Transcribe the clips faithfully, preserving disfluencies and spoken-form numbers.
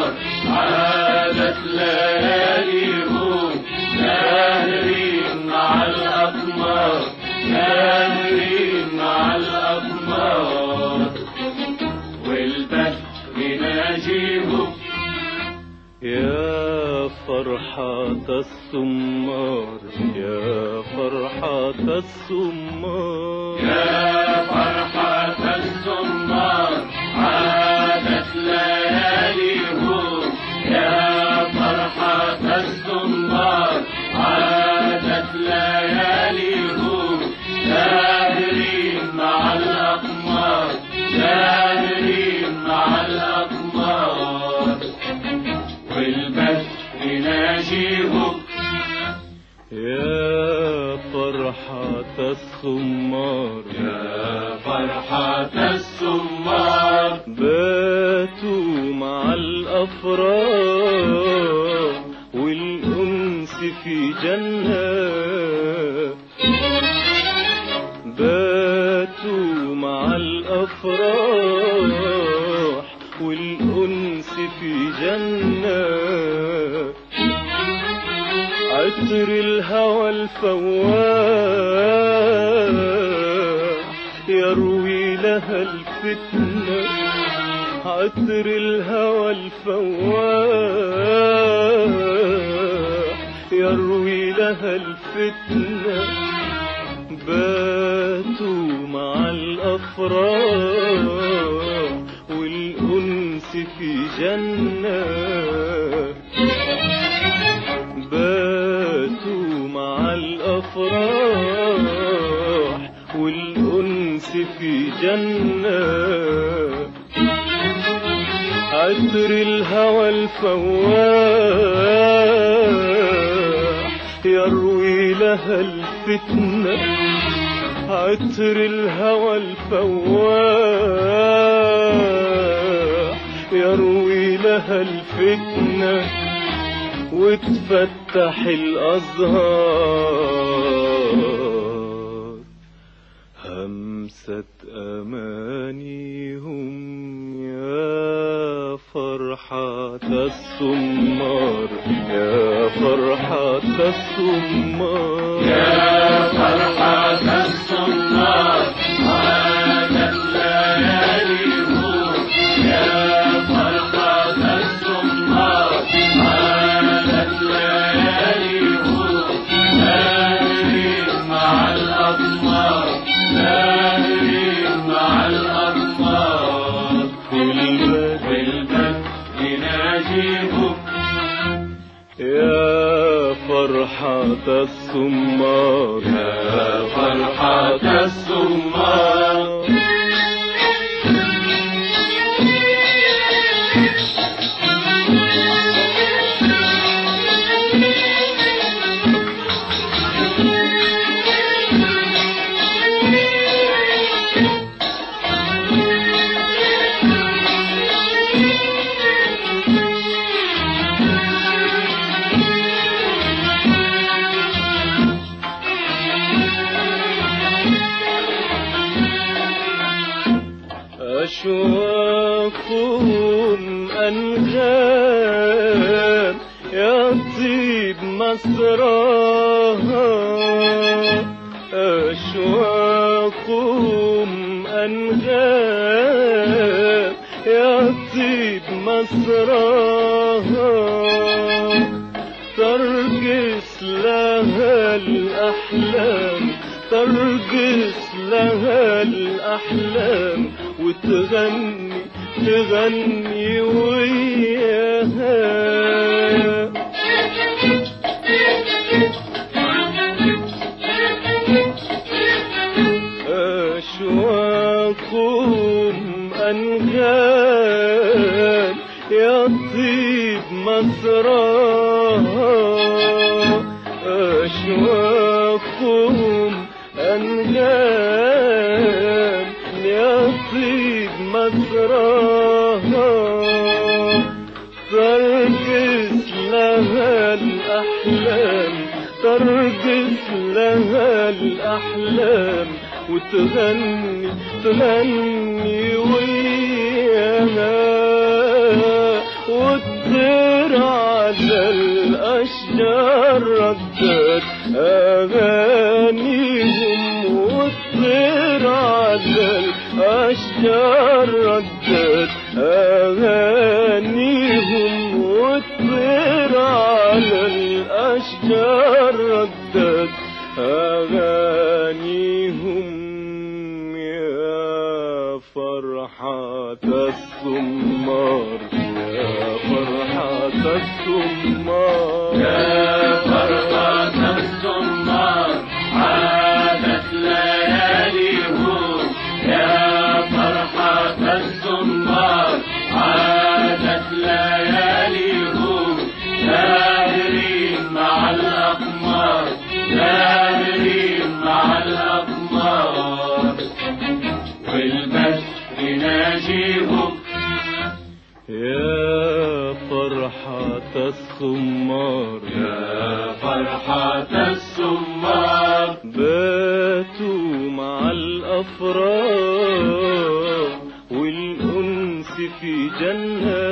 الأقمار عادت لياليهم ساهرين مع الأقمار ساهرين مع الأقمار والبدر يناجيهم. يا فرحة السمار يا فرحة السمار يا فرحة السمار عادت لياليهم يا فرحة السمار عادت لياليهم ساهرين مع الأقمار ساهرين مع الأقمار والبدر يناجيهم. يا فرحة السمار يا فرحة السمار باتوا مع الأفراح والأنس في جنة باتوا مع الأفراح والأنس في جنة عطر الهوى الفواح يروي لها الفتنة عطر الهوى الفواح يروي لها الفتنة باتوا مع الأفراح والأنس في جنة باتوا مع الأفراح والأنس في جنة عطر الهوى الفواح يروي لها الفتنة عطر الهوى الفواح يروي لها الفتنة وتفتح الأزهار همسة أمانيهم. يا فرحة السمار يا فرحة السمار يا فرحة السمار عادت لياليهم يا فرحة السمار عادت لياليهم ساهرين مع الأقمار ساهرين مع الأقمار والبدر يناجيهم. يا فرحة السمار يا فرحة السمار أشواقهم أنغام يا طيب مسراها أشواقهم أنغام يا طيب مسراها ترقص لها الأحلام ترقص لها الأحلام وتغني تغني وياها أشواقهم أنغام يا طيب مسراها أشواقهم أنغام يا طيب مسراها ترقص لها الأحلام ترقص لها الأحلام وتغني تغني وياها والطير على الأشجار ردت أغانيهم، والطير على الأشجار ردت أغانيهم، والطير على الأشجار ردت أغانيهم. يا فرحة السمار، يا فرحة السمار، يا فرحة السمار عادت لياليهم، يا فرحة السمار عادت لياليهم، ساهرين مع الأقمار، ساهرين مع الأقمار، والبدر يناجيهم. يا فرحة السمار، يا فرحة السمار باتوا مع الأفراح والأنس في جنة،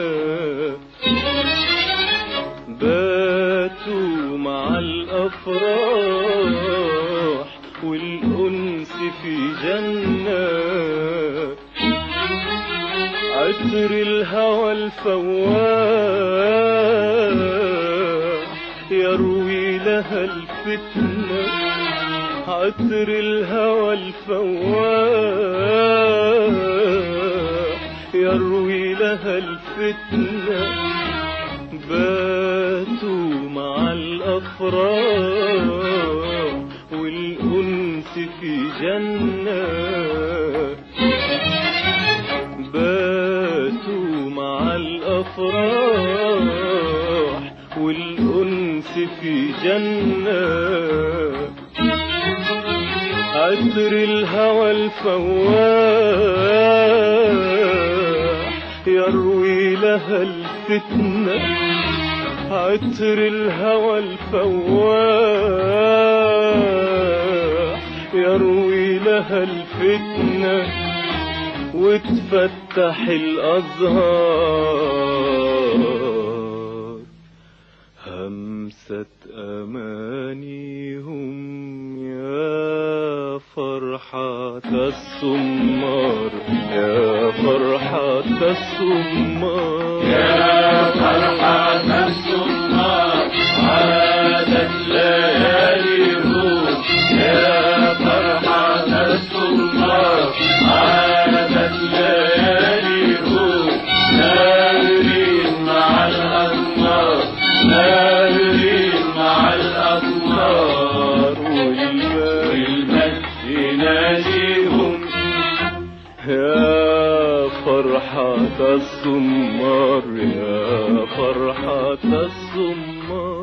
باتوا مع الأفراح والأنس في جنة، عطر الهوى الفواح يروي لها الفتنة، عطر الهوى الفواح يروي لها الفتنة، باتوا مع الأفراح والأنس في جنة، باتوا مع الأفراح والأنس في جنة، عطر الهوى الفواح يروي لها الفتنة، عطر الهوى الفواح يروي لها الفتنة، وتفتح الأزهار همسة أمانيهم. يا فرحة السمار، يا فرحة السمار، يا فرحة السمار عادت لياليهم، يا فرحة السمار عادت لياليهم، ساهرين مع الأقمار، ساهرين مع الأقمار، والبدر يناجيهم. يا فرحة السمار، يا فرحة السمار.